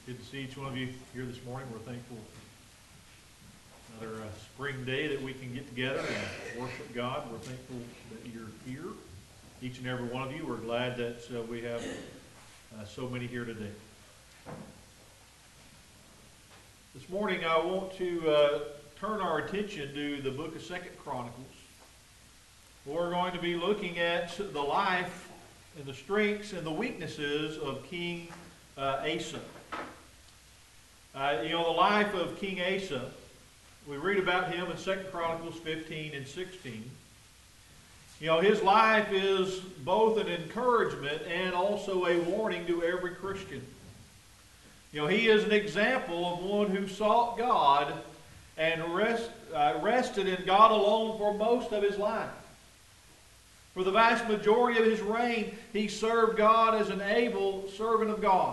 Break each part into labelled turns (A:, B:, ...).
A: Good to see each one of you here this morning. We're thankful another spring day that we can get together and worship God. We're thankful that you're here, each and every one of you. We're glad that we have so many here today. This morning I want to turn our attention to the book of 2 Chronicles. We're going to be looking at the life and the strengths and the weaknesses of King Asa. The life of King Asa, we read about him in 2 Chronicles 15 and 16. His life is both an encouragement and also a warning to every Christian. He is an example of one who sought God and rested in God alone for most of his life. For the vast majority of his reign, he served God as an able servant of God.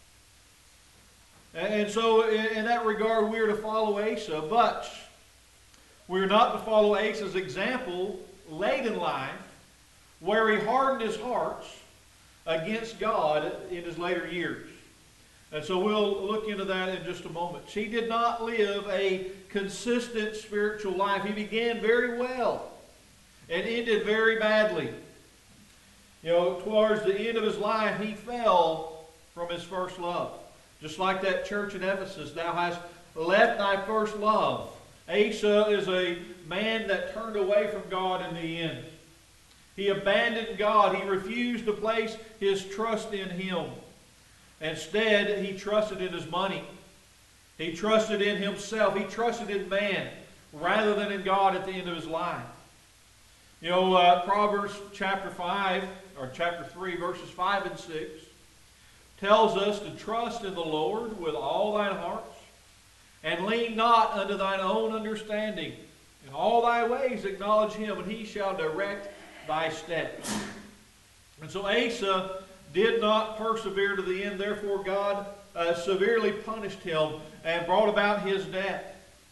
A: And so in that regard, we are to follow Asa, but we are not to follow Asa's example late in life, where he hardened his heart against God in his later years. And so we'll look into that in just a moment. He did not live a consistent spiritual life. He began very well and ended very badly. Towards the end of his life, he fell from his first love. Just like that church in Ephesus, thou hast left thy first love. Asa is a man that turned away from God in the end. He abandoned God. He refused to place his trust in Him. Instead, he trusted in his money. He trusted in himself. He trusted in man rather than in God at the end of his life. Proverbs chapter 5, or chapter 3, verses 5 and 6, tells us to trust in the Lord with all thine heart, and lean not unto thine own understanding. In all thy ways acknowledge Him, and He shall direct thy steps. And so Asa did not persevere to the end. Therefore God severely punished him and brought about his death.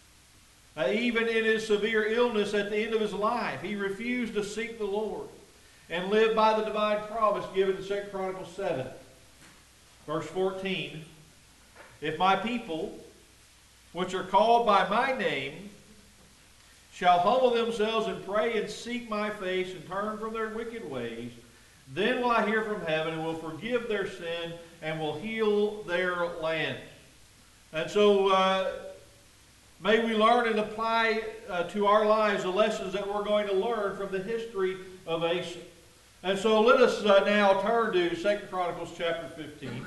A: Even in his severe illness at the end of his life, he refused to seek the Lord and live by the divine promise given in 2 Chronicles 7. Verse 14, if my people, which are called by my name, shall humble themselves and pray and seek my face and turn from their wicked ways, then will I hear from heaven and will forgive their sin and will heal their land. And so may we learn and apply to our lives the lessons that we're going to learn from the history of Asa. And so let us now turn to 2 Chronicles chapter 15.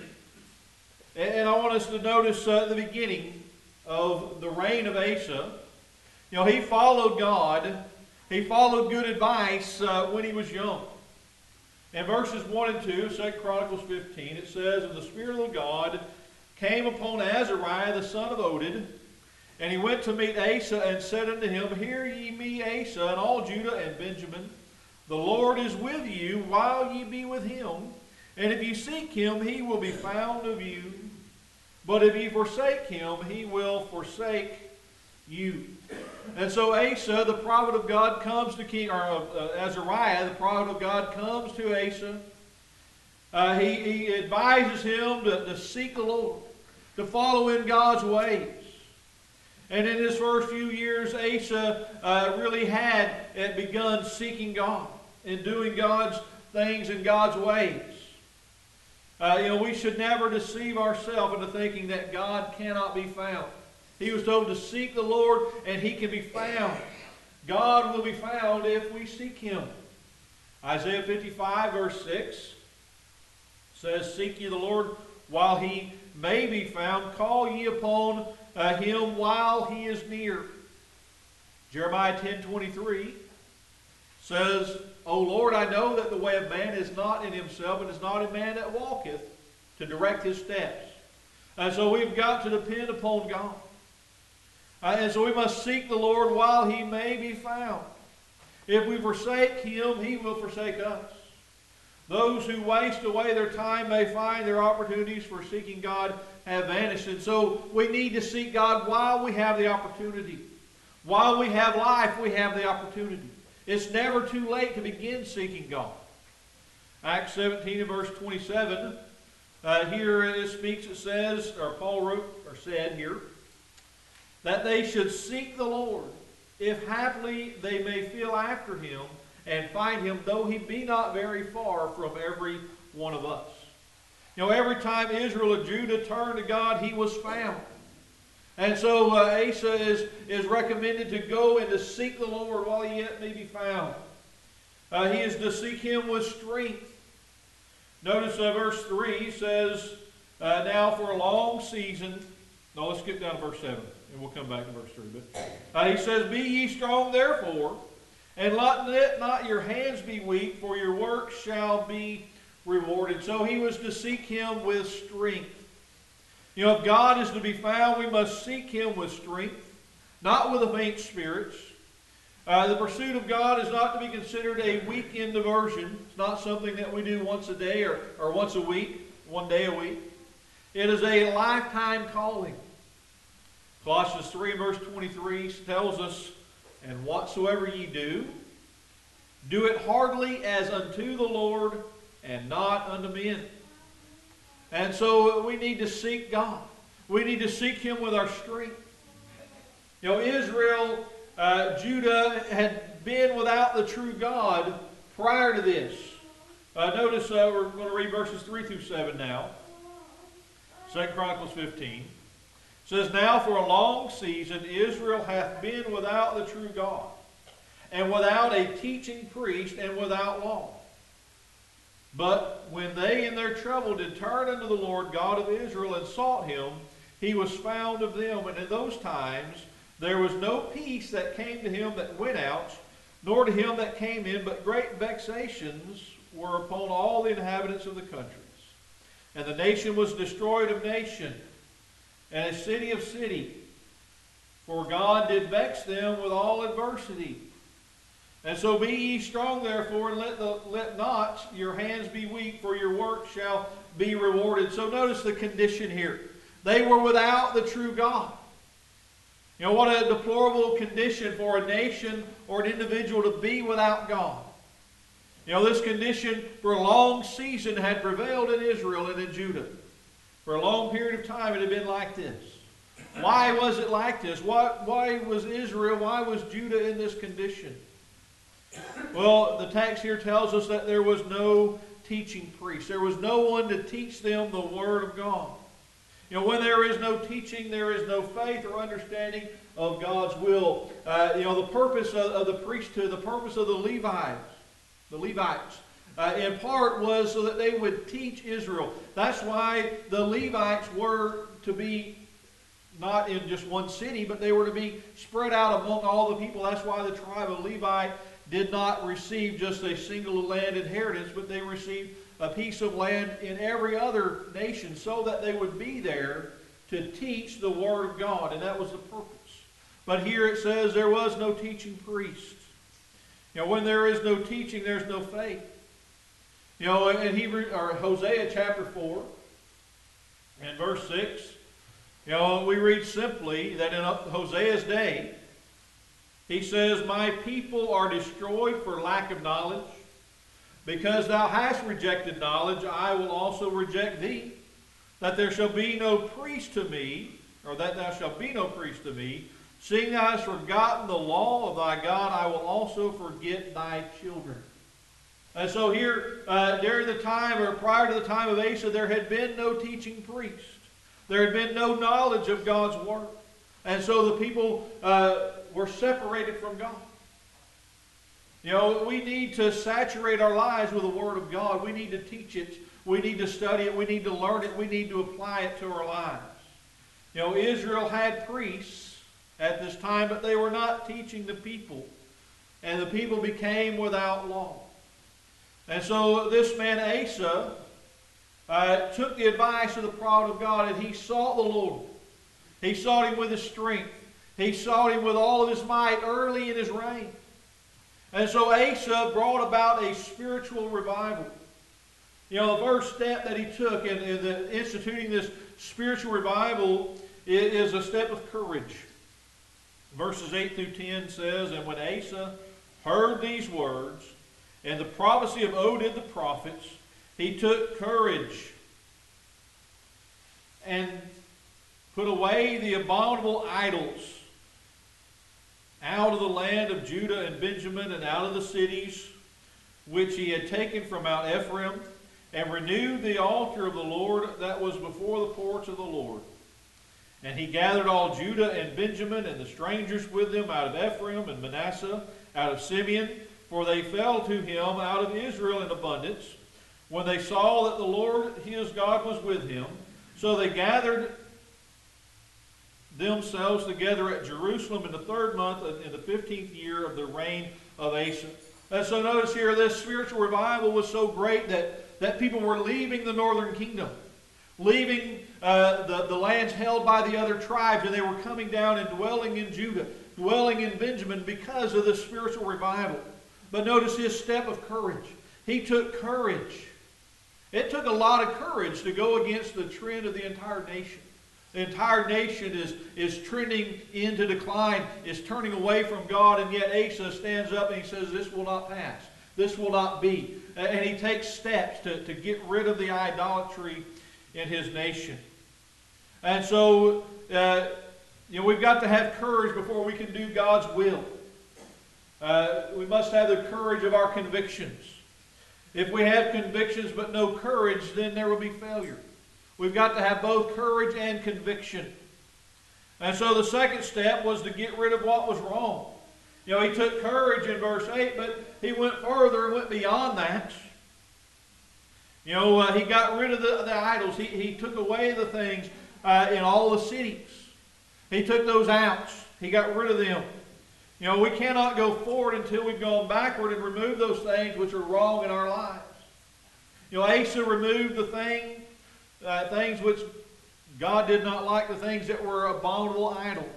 A: And I want us to notice the beginning of the reign of Asa. He followed God. He followed good advice when he was young. In verses 1 and 2, 2 Chronicles 15, it says, and the Spirit of God came upon Azariah the son of Oded, and he went to meet Asa and said unto him, hear ye me, Asa, and all Judah and Benjamin. The Lord is with you while ye be with him. And if ye seek him, he will be found of you. But if ye forsake him, he will forsake you. And so Asa, the prophet of God, comes to King, or Azariah, the prophet of God, comes to Asa. He advises him to seek the Lord, to follow in God's ways. And in his first few years, Asa really had begun seeking God and doing God's things in God's ways. We should never deceive ourselves into thinking that God cannot be found. He was told to seek the Lord, and He can be found. God will be found if we seek Him. Isaiah 55, verse 6 says, seek ye the Lord while He may be found. Call ye upon Him while He is near. Jeremiah 10:23 says, O Lord, I know that the way of man is not in himself, and is not in man that walketh to direct his steps. And so we've got to depend upon God. And so we must seek the Lord while He may be found. If we forsake Him, He will forsake us. Those who waste away their time may find their opportunities for seeking God have vanished. And so we need to seek God while we have the opportunity. While we have life, we have the opportunity. It's never too late to begin seeking God. Acts 17 and verse 27 here it speaks, it says, or Paul wrote, or said here, that they should seek the Lord, if haply they may feel after him, and find him, though he be not very far from every one of us. You know, every time Israel and Judah turned to God, he was found. And so Asa is recommended to go and to seek the Lord while he yet may be found. He is to seek him with strength. Notice verse 3 says, now for a long season. No, let's skip down to verse 7, and we'll come back to verse 3. But he says, be ye strong therefore, and let not your hands be weak, for your work shall be rewarded. So he was to seek him with strength. You know, if God is to be found, we must seek him with strength, not with a faint spirit. The pursuit of God is not to be considered a weekend diversion. It's not something that we do once a day or once a week, one day a week. It is a lifetime calling. Colossians 3 verse 23 tells us, and whatsoever ye do, do it heartily as unto the Lord and not unto men. And so we need to seek God. We need to seek him with our strength. You know, Israel, Judah had been without the true God prior to this. Notice we're going to read verses 3 through 7 now. 2 Chronicles 15. It says, now for a long season Israel hath been without the true God, and without a teaching priest, and without law. But when they in their trouble did turn unto the Lord God of Israel and sought him, he was found of them. And in those times there was no peace that came to him that went out, nor to him that came in, but great vexations were upon all the inhabitants of the countries. And the nation was destroyed of nation, and a city of city. For God did vex them with all adversity. And so be ye strong therefore, and let not your hands be weak, for your work shall be rewarded. So notice the condition here. They were without the true God. You know, what a deplorable condition for a nation or an individual to be without God. You know, this condition for a long season had prevailed in Israel and in Judah. For a long period of time it had been like this. Why was it like this? Why was Israel, why was Judah in this condition? Well, the text here tells us that there was no teaching priest. There was no one to teach them the Word of God. You know, when there is no teaching, there is no faith or understanding of God's will. You know, the purpose of the priesthood, the purpose of the Levites, in part was so that they would teach Israel. That's why the Levites were to be not in just one city, but they were to be spread out among all the people. That's why the tribe of Levi did not receive just a single land inheritance, but they received a piece of land in every other nation so that they would be there to teach the Word of God, and that was the purpose. But here it says there was no teaching priest. You know, when there is no teaching, there's no faith. You know, in Hosea chapter 4 and verse 6, you know, we read simply that in Hosea's day, he says, my people are destroyed for lack of knowledge. Because thou hast rejected knowledge, I will also reject thee. That there shall be no priest to me, or that thou shalt be no priest to me. Seeing thou hast forgotten the law of thy God, I will also forget thy children. And so here, during the time, or prior to the time of Asa, there had been no teaching priest. There had been no knowledge of God's Word. And so the people were separated from God. You know, we need to saturate our lives with the Word of God. We need to teach it. We need to study it. We need to learn it. We need to apply it to our lives. You know, Israel had priests at this time, but they were not teaching the people. And the people became without law. And so this man Asa took the advice of the prophet of God, and he sought the Lord. He sought him with his strength. He sought him with all of his might early in his reign. And so Asa brought about a spiritual revival. You know, the first step that he took in instituting this spiritual revival is a step of courage. Verses 8 through 10 says, and when Asa heard these words, and the prophecy of Oded the prophet, he took courage and put away the abominable idols out of the land of Judah and Benjamin and out of the cities which he had taken from Mount Ephraim, and renewed the altar of the Lord that was before the porch of the Lord. And he gathered all Judah and Benjamin and the strangers with them out of Ephraim and Manasseh, out of Simeon, for they fell to him out of Israel in abundance, when they saw that the Lord his God was with him. So they gathered themselves together at Jerusalem in the 3rd month, in the 15th year of the reign of Asa. And so notice here, this spiritual revival was so great that people were leaving the northern kingdom, leaving the lands held by the other tribes, and they were coming down and dwelling in Judah, dwelling in Benjamin because of the spiritual revival. But notice his step of courage. He took courage. It took a lot of courage to go against the trend of the entire nation. The entire nation is trending into decline, is turning away from God, and yet Asa stands up and he says, this will not pass. This will not be. And he takes steps to get rid of the idolatry in his nation. And so, we've got to have courage before we can do God's will. We must have the courage of our convictions. If we have convictions but no courage, then there will be failure. We've got to have both courage and conviction. And so the second step was to get rid of what was wrong. He took courage in verse 8, but he went further and went beyond that. He got rid of the idols. He took away the things in all the cities. He took those out. He got rid of them. We cannot go forward until we've gone backward and removed those things which are wrong in our lives. Asa removed the things which God did not like, the things that were abominable idols.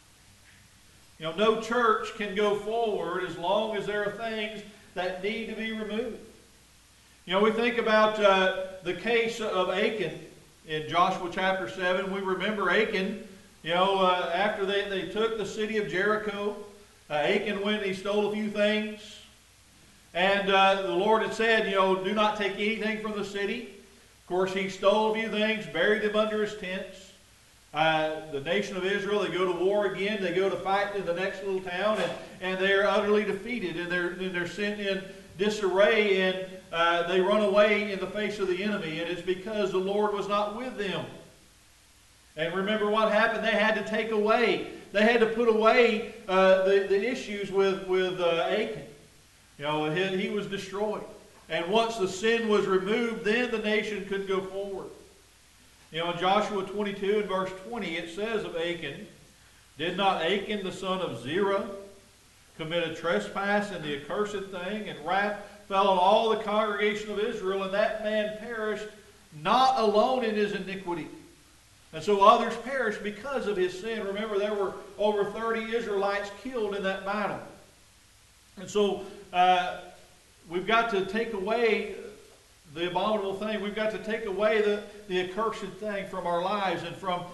A: No church can go forward as long as there are things that need to be removed. We think about the case of Achan in Joshua chapter 7. We remember Achan, after they took the city of Jericho, Achan went and he stole a few things. And the Lord had said, do not take anything from the city. Of course, he stole a few things, buried them under his tents. The nation of Israel, they go to war again. They go to fight in the next little town, and they are utterly defeated. And they're sent in disarray, and they run away in the face of the enemy. And it's because the Lord was not with them. And remember what happened? They had to take away. They had to put away the issues with Achan. He was destroyed. And once the sin was removed, then the nation could go forward. In Joshua 22 and verse 20, it says of Achan, did not Achan the son of Zerah commit a trespass in the accursed thing, and wrath fell on all the congregation of Israel, and that man perished not alone in his iniquity. And so others perished because of his sin. Remember, there were over 30 Israelites killed in that battle. And so we've got to take away the abominable thing. We've got to take away the accursed thing from our lives and from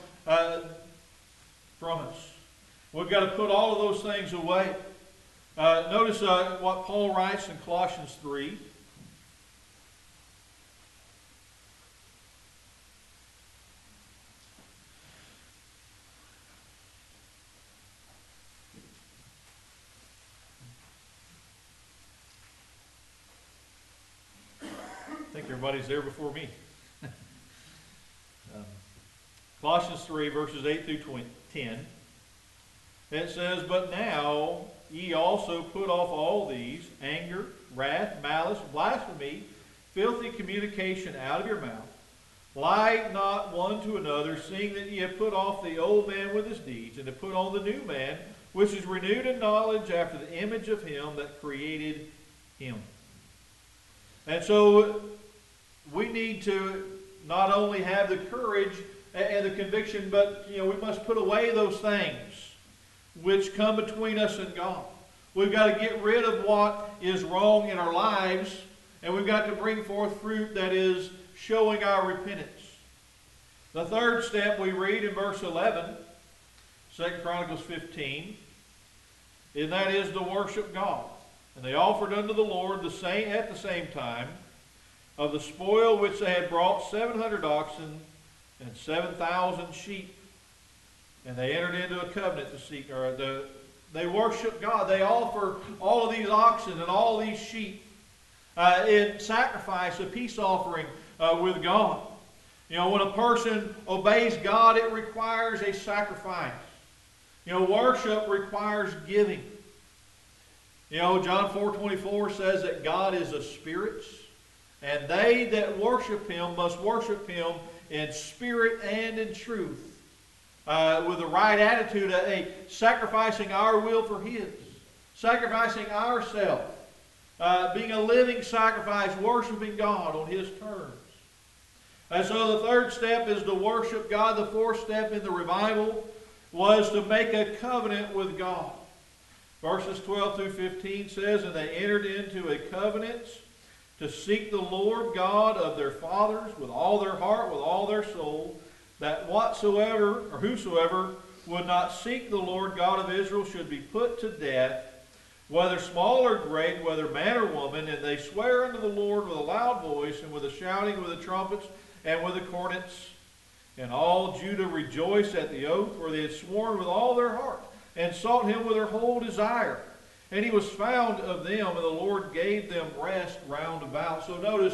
A: us. We've got to put all of those things away. Notice what Paul writes in Colossians 3. I think everybody's there before me. Colossians 3, verses 8 through 10. It says, but now ye also put off all these, anger, wrath, malice, blasphemy, filthy communication out of your mouth. Lie not one to another, seeing that ye have put off the old man with his deeds, and have put on the new man, which is renewed in knowledge after the image of him that created him. And so we need to not only have the courage and the conviction, but we must put away those things which come between us and God. We've got to get rid of what is wrong in our lives, and we've got to bring forth fruit that is showing our repentance. The third step we read in verse 11, 2 Chronicles 15, and that is to worship God. And they offered unto the Lord at the same time of the spoil which they had brought 700 oxen and 7,000 sheep. And they entered into a covenant to seek, they worship God. They offer all of these oxen and all these sheep in sacrifice, a peace offering with God. You know, when a person obeys God, it requires a sacrifice. You know, worship requires giving. You know, John 4:24 says that God is a spirit, and they that worship Him must worship Him in spirit and in truth. With the right attitude, sacrificing our will for His, sacrificing ourselves, being a living sacrifice, worshiping God on His terms. And so the third step is to worship God. The fourth step in the revival was to make a covenant with God. Verses 12 through 15 says, and they entered into a covenant to seek the Lord God of their fathers with all their heart, with all their soul, that whatsoever or whosoever would not seek the Lord God of Israel should be put to death, whether small or great, whether man or woman. And they swear unto the Lord with a loud voice, and with a shouting, with the trumpets, and with the cornets. And all Judah rejoiced at the oath, for they had sworn with all their heart, and sought Him with their whole desire. And He was found of them, and the Lord gave them rest round about. So notice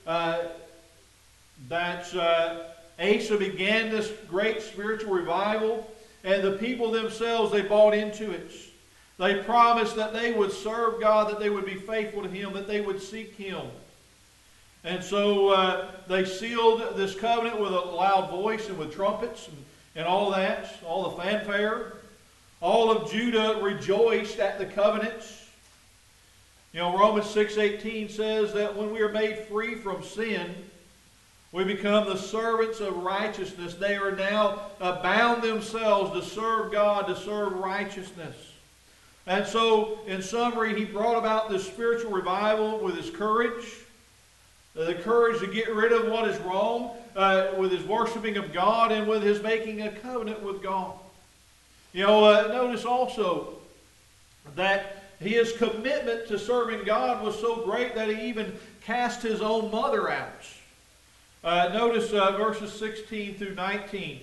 A: that Asa began this great spiritual revival, and the people themselves, they bought into it. They promised that they would serve God, that they would be faithful to Him, that they would seek Him. And so they sealed this covenant with a loud voice and with trumpets and all that, all the fanfare. All of Judah rejoiced at the covenants. You know, Romans 6:18 says that when we are made free from sin, we become the servants of righteousness. They are now bound themselves to serve God, to serve righteousness. And so, in summary, he brought about this spiritual revival with his courage, the courage to get rid of what is wrong, with his worshiping of God, and with his making a covenant with God. You know, notice also that his commitment to serving God was so great that he even cast his own mother out. Notice verses 16 through 19.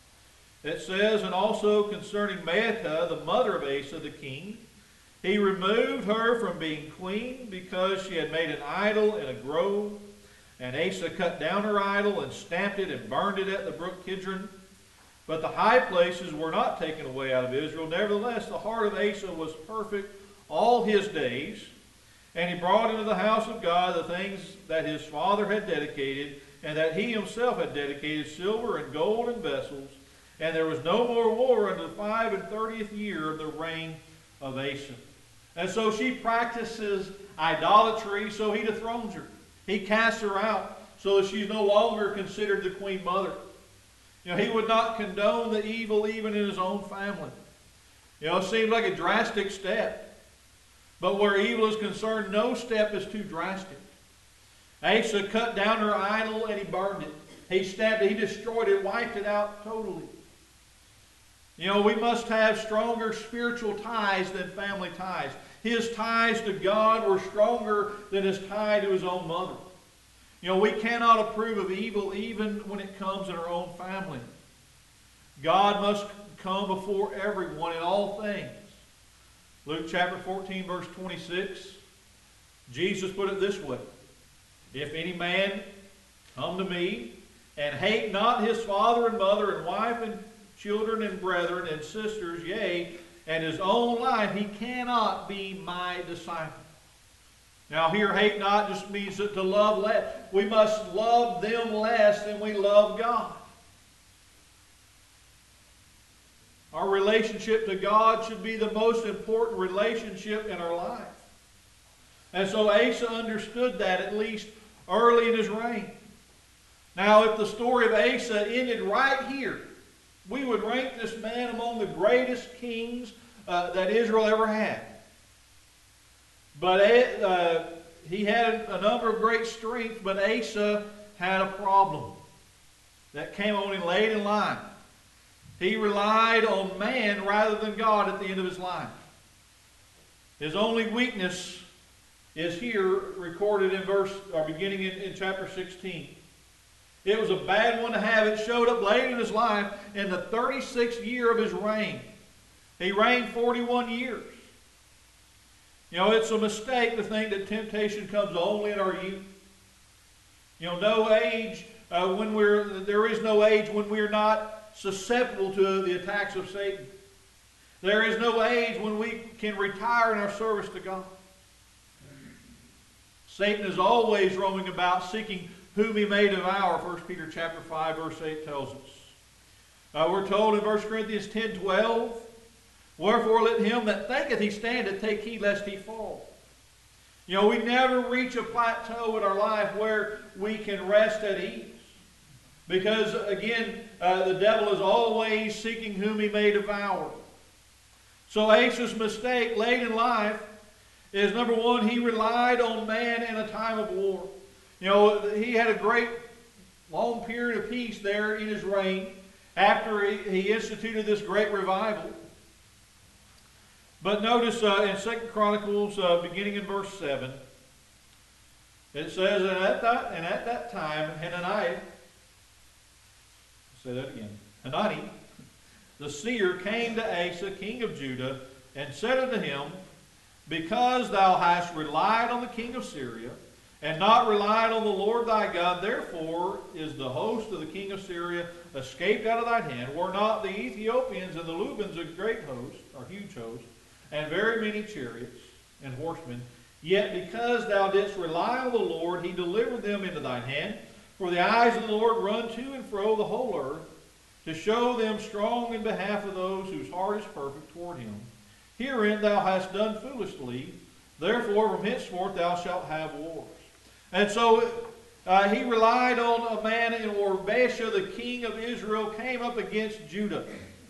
A: It says, and also concerning Maacah, the mother of Asa the king, he removed her from being queen because she had made an idol in a grove. And Asa cut down her idol and stamped it and burned it at the brook Kidron. But the high places were not taken away out of Israel. Nevertheless, the heart of Asa was perfect all his days. And he brought into the house of God the things that his father had dedicated, and that he himself had dedicated, silver and gold and vessels. And there was no more war until the 35th year of the reign of Asa. And so she practices idolatry, so he dethrones her. He casts her out so that she's no longer considered the queen mother. You know, he would not condone the evil even in his own family. You know, it seems like a drastic step. But where evil is concerned, no step is too drastic. Asa cut down her idol and he burned it. He stabbed it, he destroyed it, wiped it out totally. You know, we must have stronger spiritual ties than family ties. His ties to God were stronger than his tie to his own mother. You know, we cannot approve of evil even when it comes in our own family. God must come before everyone in all things. Luke chapter 14, verse 26, Jesus put it this way. If any man come to me and hate not his father and mother and wife and children and brethren and sisters, yea, and his own life, he cannot be my disciple. Now here, hate not just means to love less. We must love them less than we love God. Our relationship to God should be the most important relationship in our life. And so Asa understood that, at least early in his reign. Now, if the story of Asa ended right here, we would rank this man among the greatest kings that Israel ever had. But he had a number of great strengths, but Asa had a problem that came on him late in life. He relied on man rather than God at the end of his life. His only weakness is here recorded in beginning in chapter 16. It was a bad one to have. It showed up late in his life in the 36th year of his reign. He reigned 41 years. You know, it's a mistake to think that temptation comes only in our youth. You know, no age there is no age when we're not susceptible to the attacks of Satan. There is no age when we can retire in our service to God. Satan is always roaming about seeking whom he may devour. 1 Peter chapter 5, verse 8 tells us. We're told in 1 Corinthians 10:12, wherefore let him that thinketh he standeth take heed lest he fall. You know, we never reach a plateau in our life where we can rest at ease. Because, again, the devil is always seeking whom he may devour. So Asa's mistake late in life is, number one, he relied on man in a time of war. You know, he had a great long period of peace there in his reign after he instituted this great revival. But notice in 2 Chronicles, beginning in verse 7, it says, and at that time, Hanani, say that again, Hanani, the seer, came to Asa, king of Judah, and said unto him, because thou hast relied on the king of Syria, and not relied on the Lord thy God, therefore is the host of the king of Syria escaped out of thine hand. Were not the Ethiopians and the Lubans a great host, or huge host, and very many chariots and horsemen, yet because thou didst rely on the Lord, he delivered them into thine hand. For the eyes of the Lord run to and fro the whole earth, to show them strong in behalf of those whose heart is perfect toward him. Herein thou hast done foolishly, therefore from henceforth thou shalt have wars. And so he relied on a man, or Baasha, the king of Israel, came up against Judah.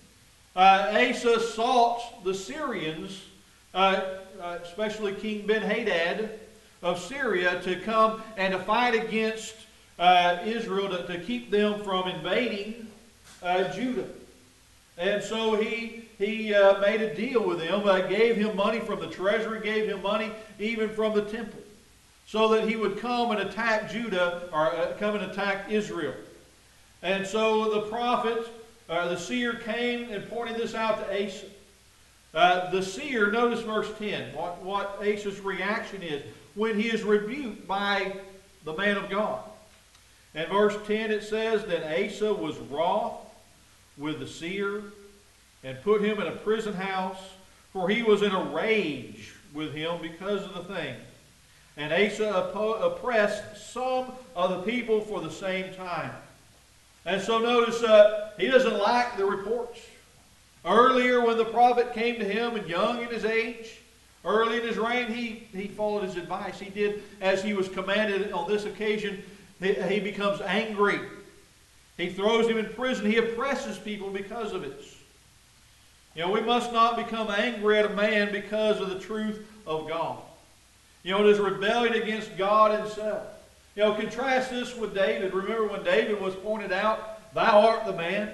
A: Asa sought the Syrians, especially King Ben-Hadad of Syria, to come and to fight against Israel, to keep them from invading Judah. And so he made a deal with them, gave him money from the treasury, gave him money even from the temple, so that he would come and attack Judah, or come and attack Israel. And so the prophet, the seer, came and pointed this out to Asa. The seer, notice verse 10, what Asa's reaction is when he is rebuked by the man of God. In verse 10 it says, then Asa was wroth with the seer, and put him in a prison house, for he was in a rage with him because of the thing. And Asa oppressed some of the people for the same time. And so notice, he doesn't like the reports. Earlier when the prophet came to him, and young in his age, early in his reign, he followed his advice. He did as he was commanded. On this occasion, he becomes angry. He throws him in prison. He oppresses people because of it. You know, we must not become angry at a man because of the truth of God. You know, it is rebellion against God himself. You know, contrast this with David. Remember when David was pointed out, thou art the man?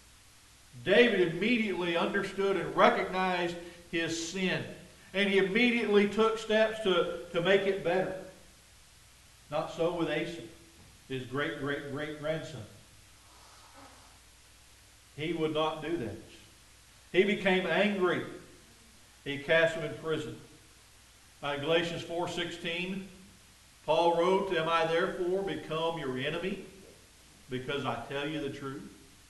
A: David immediately understood and recognized his sin. And he immediately took steps to make it better. Not so with Asa, his great-great-great-grandson. He would not do that. He became angry. He cast him in prison. Galatians 4:16, Paul wrote, am I therefore become your enemy because I tell you the truth?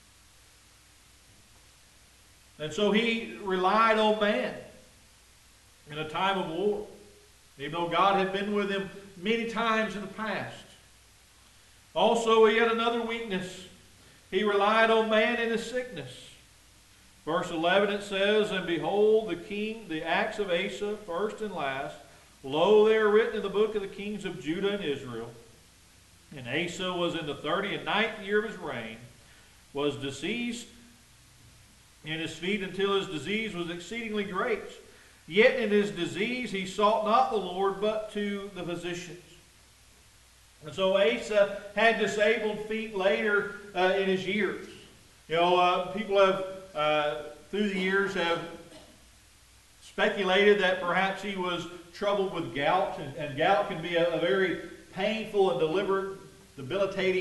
A: And so he relied on man in a time of war, even though God had been with him many times in the past. Also, he had another weakness. He relied on man in his sickness. Verse 11 it says, and behold, the acts of Asa, first and last, lo, they are written in the book of the kings of Judah and Israel. And Asa was in the 39th year of his reign, was diseased in his feet until his disease was exceedingly great. Yet in his disease he sought not the Lord, but to the physicians. And so Asa had disabled feet later in his years. You know, people have, through the years, have speculated that perhaps he was troubled with gout, and gout can be a very painful and debilitating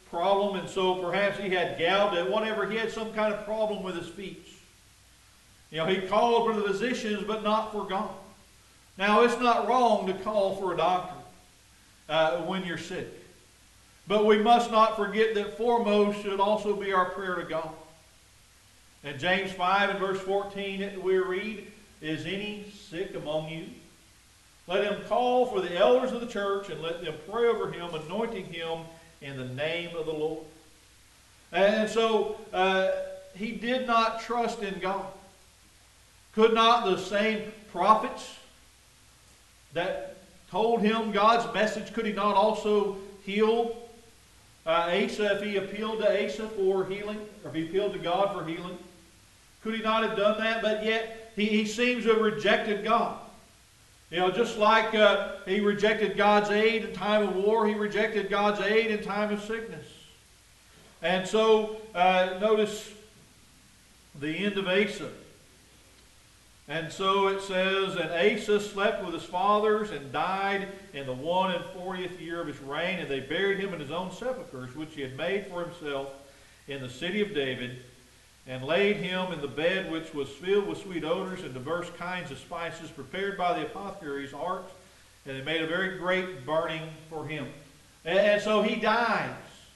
A: problem, and so perhaps he had gout, whatever, he had some kind of problem with his feet. You know, he called for the physicians, but not for God. Now, it's not wrong to call for a doctor when you're sick. But we must not forget that foremost should also be our prayer to God. In James 5 and verse 14 we read, "Is any sick among you? Let him call for the elders of the church and let them pray over him, anointing him in the name of the Lord." And so he did not trust in God. Could not the same prophets that told him God's message, could he not also heal Asa if he appealed to Asa for healing, or if he appealed to God for healing? Could he not have done that? But yet he seems to have rejected God. You know, just like he rejected God's aid in time of war, he rejected God's aid in time of sickness. And so notice the end of Asa. And so it says, "And Asa slept with his fathers and died in the 41st year of his reign, and they buried him in his own sepulchres, which he had made for himself in the city of David, and laid him in the bed which was filled with sweet odors and diverse kinds of spices prepared by the apothecary's art, and they made a very great burning for him." And so he dies.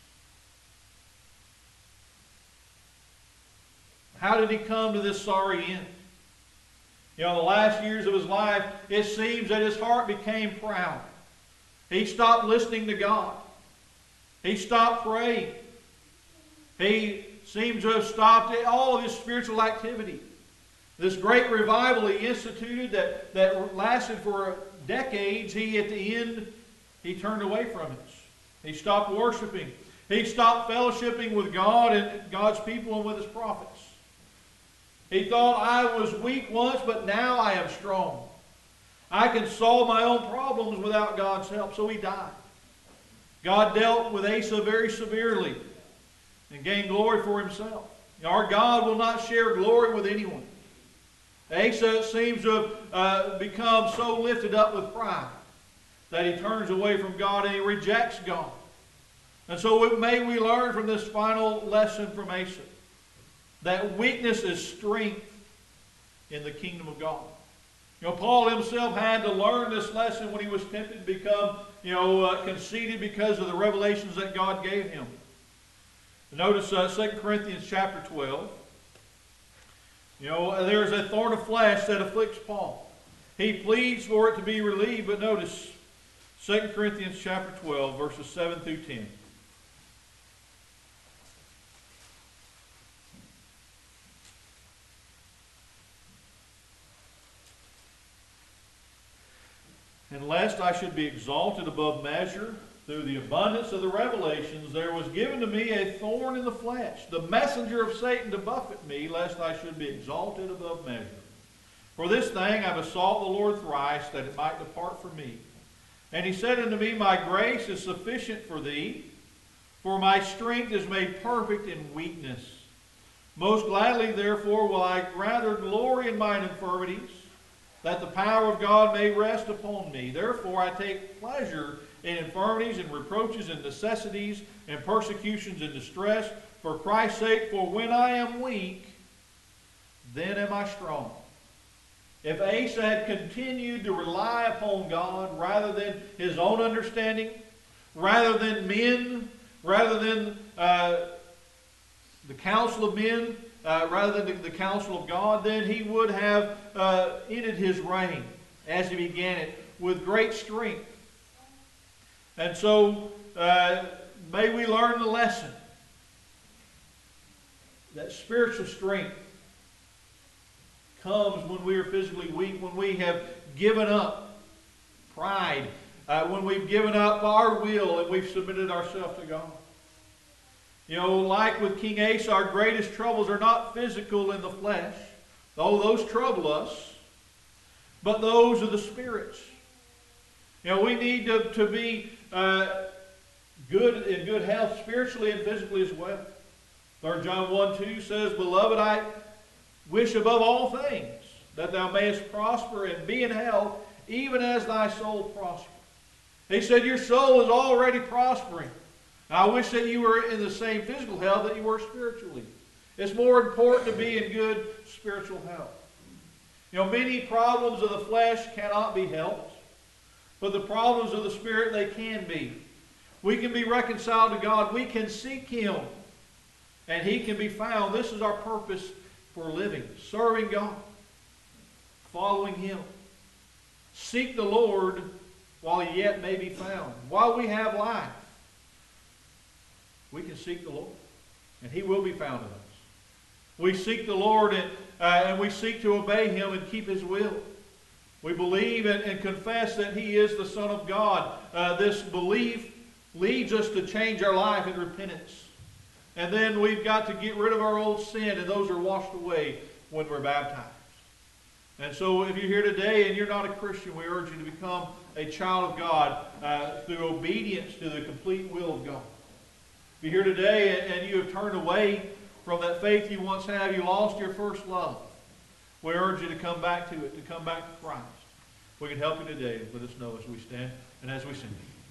A: How did he come to this sorry end? You know, in the last years of his life, it seems that his heart became proud. He stopped listening to God. He stopped praying. He seems to have stopped all of his spiritual activity. This great revival he instituted that lasted for decades, at the end, he turned away from it. He stopped worshiping. He stopped fellowshipping with God and God's people and with his prophets. He thought, "I was weak once, but now I am strong. I can solve my own problems without God's help." So he died. God dealt with Asa very severely and gained glory for himself. Our God will not share glory with anyone. Asa seems to have become so lifted up with pride that he turns away from God and he rejects God. And so may we learn from this final lesson from Asa that weakness is strength in the kingdom of God. You know, Paul himself had to learn this lesson when he was tempted to become, conceited because of the revelations that God gave him. Notice 2 Corinthians chapter 12. You know, there's a thorn of flesh that afflicts Paul. He pleads for it to be relieved, but notice 2 Corinthians chapter 12, verses 7 through 10. "And lest I should be exalted above measure, through the abundance of the revelations, there was given to me a thorn in the flesh, the messenger of Satan to buffet me, lest I should be exalted above measure. For this thing I besought the Lord thrice, that it might depart from me. And he said unto me, My grace is sufficient for thee, for my strength is made perfect in weakness. Most gladly, therefore, will I rather glory in mine infirmities, that the power of God may rest upon me. Therefore I take pleasure in infirmities and reproaches and necessities and persecutions and distress for Christ's sake. For when I am weak, then am I strong." If Asa had continued to rely upon God rather than his own understanding, rather than men, rather than the counsel of men, rather than the counsel of God, then he would have ended his reign as he began it with great strength. And so may we learn the lesson that spiritual strength comes when we are physically weak, when we have given up pride, when we've given up our will and we've submitted ourselves to God. You know, like with King Asa, our greatest troubles are not physical in the flesh, though those trouble us, but those are the spirits. You know, we need to be good in good health spiritually and physically as well. 3 John 1:2 says, "Beloved, I wish above all things that thou mayest prosper and be in health, even as thy soul prosper." He said your soul is already prospering. I wish that you were in the same physical health that you were spiritually. It's more important to be in good spiritual health. You know, many problems of the flesh cannot be helped, but the problems of the Spirit, they can be. We can be reconciled to God. We can seek Him, and He can be found. This is our purpose for living, serving God, following Him. Seek the Lord while He yet may be found. While we have life, we can seek the Lord, and He will be found in us. We seek the Lord, and we seek to obey Him and keep His will. We believe and confess that He is the Son of God. This belief leads us to change our life in repentance. And then we've got to get rid of our old sin, and those are washed away when we're baptized. And so if you're here today and you're not a Christian, we urge you to become a child of God through obedience to the complete will of God. If you're here today and you have turned away from that faith you once had, you lost your first love, we urge you to come back to it, to come back to Christ. We can help you today. Let us know as we stand and as we sing.